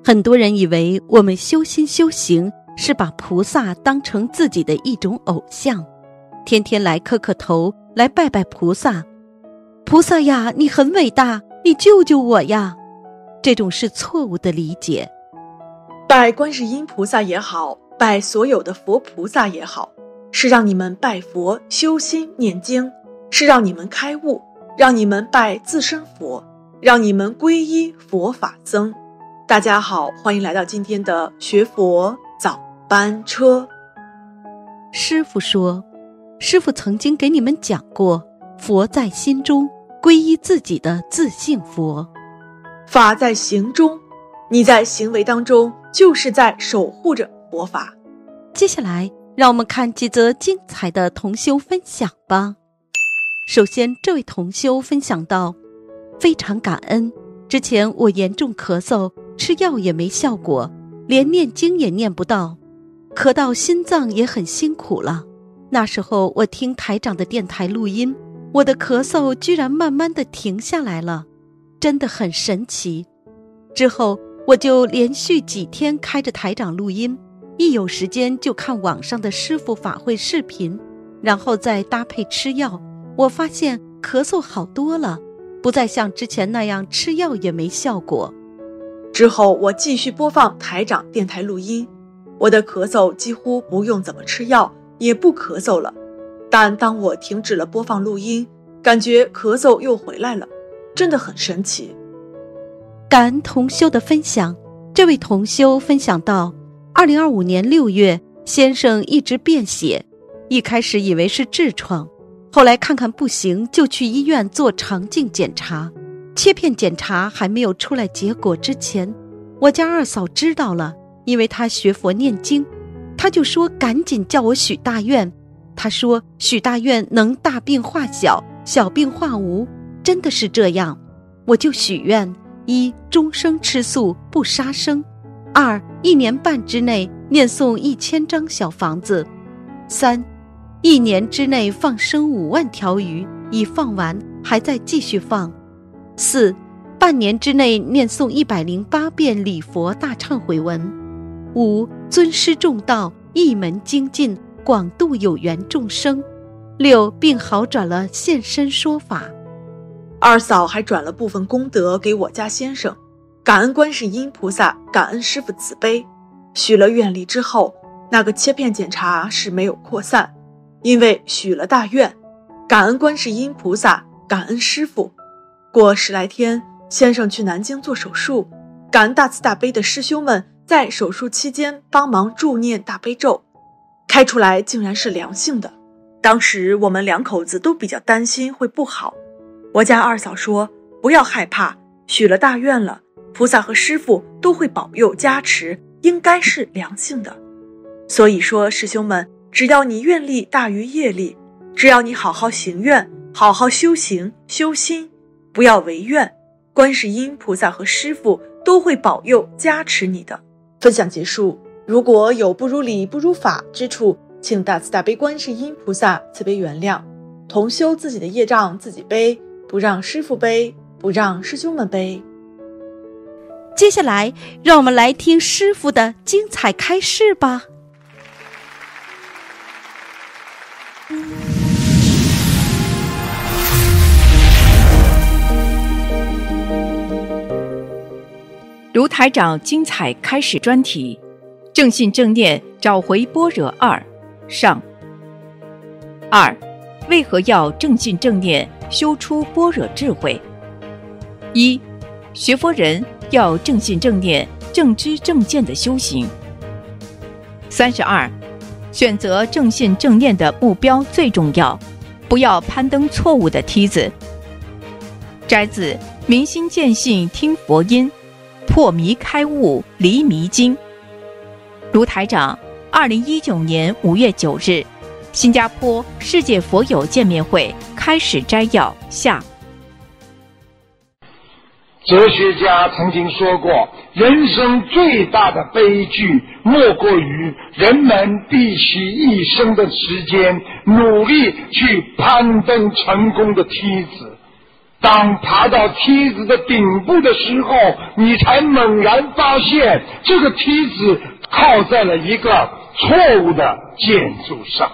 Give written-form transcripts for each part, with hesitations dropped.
很多人以为我们修心修行是把菩萨当成自己的一种偶像，天天来磕磕头，来拜拜菩萨。菩萨呀，你很伟大，你救救我呀！这种是错误的理解。 拜观世音菩萨也好，拜所有的佛菩萨也好，是让你们拜佛修心念经，是让你们开悟，让你们拜自身佛，让你们皈依佛法僧。大家好，欢迎来到今天的学佛早班车。 师父说，师父曾经给你们讲过，佛在心中，皈依自己的自性佛。 法在行中，你在行为当中就是在守护着佛法。 接下来让我们看几则精彩的同修分享吧。首先，这位同修分享到，非常感恩，之前我严重咳嗽，吃药也没效果，连念经也念不到，咳到心脏也很辛苦了。那时候我听台长的电台录音，我的咳嗽居然慢慢地停下来了，真的很神奇。之后我就连续几天开着台长录音，一有时间就看网上的师父法会视频，然后再搭配吃药，我发现咳嗽好多了，不再像之前那样吃药也没效果。 之后我继续播放台长电台录音，我的咳嗽几乎不用怎么吃药也不咳嗽了。但当我停止了播放录音，感觉咳嗽又回来了，真的很神奇。 感恩同修的分享。这位同修分享到，2025年6月，先生一直便血，一开始以为是痔疮，后来看看不行，就去医院做肠镜检查。切片检查还没有出来结果之前，我家二嫂知道了，因为她学佛念经，她就说赶紧叫我许大愿。她说许大愿能大病化小，小病化无，真的是这样。我就许愿：一、终生吃素不杀生；2、1年半之内念诵1000张小房子；3、1年之内放生5万条鱼，已放完，还在继续放；4、半年之内念诵108遍礼佛大忏悔文；5、尊师重道，一门精进，广度有缘众生；6、病好转了，现身说法。 二嫂还转了部分功德给我家先生，感恩观世音菩萨，感恩师父慈悲。许了愿力之后，那个切片检查是没有扩散，因为许了大愿，感恩观世音菩萨，感恩师父。过10来天，先生去南京做手术，感恩大慈大悲的师兄们在手术期间帮忙助念大悲咒，开出来竟然是良性的。当时我们2口子都比较担心会不好，我家二嫂说不要害怕，许了大愿了，菩萨和师父都会保佑加持，应该是良性的。所以说师兄们，只要你愿力大于业力，只要你好好行愿，好好修行修心，不要违愿，观世音菩萨和师父都会保佑加持你的。分享结束，如果有不如理不如法之处，请大慈大悲观世音菩萨慈悲原谅。同修自己的业障自己背，不让师父背，不让师兄们背。 接下来让我们来听师父的精彩开示吧。 卢台长精彩开始专题，正信正念找回般若2上。2、为何要正信正念修出般若智慧？1、学佛人要正信正念正知正见的修行。32、选择正信正念的目标最重要，不要攀登错误的梯子。摘自明心见性听佛音，破迷开悟离迷津。卢台长2019年5月9日新加坡世界佛友见面会开始摘要下。 哲学家曾经说过，人生最大的悲剧莫过于人们必须一生的时间努力去攀登成功的梯子， 当爬到梯子的顶部的时候，你才猛然发现这个梯子靠在了一个错误的建筑上。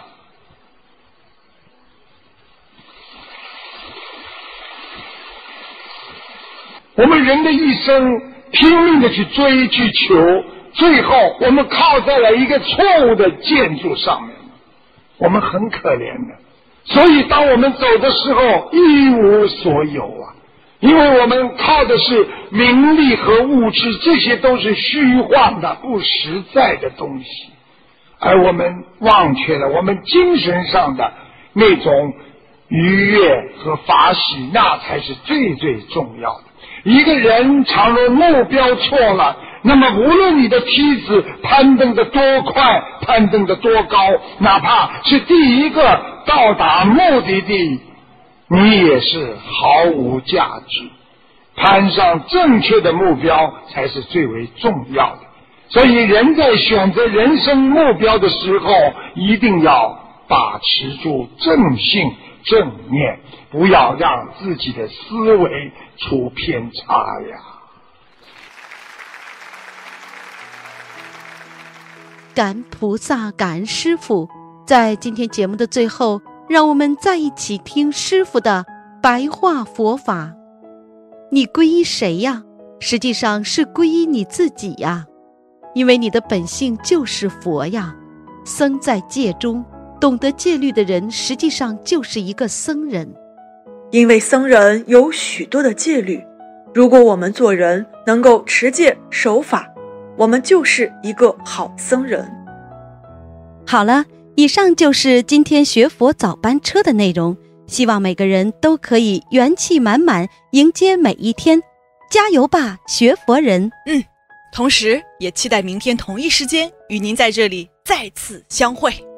我们人的一生拼命的去追去求，最后我们靠在了一个错误的建筑上面，我们很可怜的。所以当我们走的时候一无所有啊，因为我们靠的是名利和物质，这些都是虚幻的不实在的东西，而我们忘却了我们精神上的那种愉悦和法喜，那才是最最重要的。一个人倘若目标错了，那么无论你的梯子攀登得多快，攀登得多高，哪怕是第一个到达目的地，你也是毫无价值。攀上正确的目标才是最为重要的。所以人在选择人生目标的时候，一定要把持住正性正念，不要让自己的思维出偏差呀。 感恩菩萨，感恩师父。在今天节目的最后，让我们再一起听师父的白话佛法。你皈依谁呀？实际上是皈依你自己呀，因为你的本性就是佛呀。僧在戒中，懂得戒律的人实际上就是一个僧人。 因为僧人有许多的戒律，如果我们做人能够持戒守法，我们就是一个好僧人。 好了，以上就是今天学佛早班车的内容，希望每个人都可以元气满满迎接每一天，加油吧，学佛人！ 同时也期待明天同一时间与您在这里再次相会。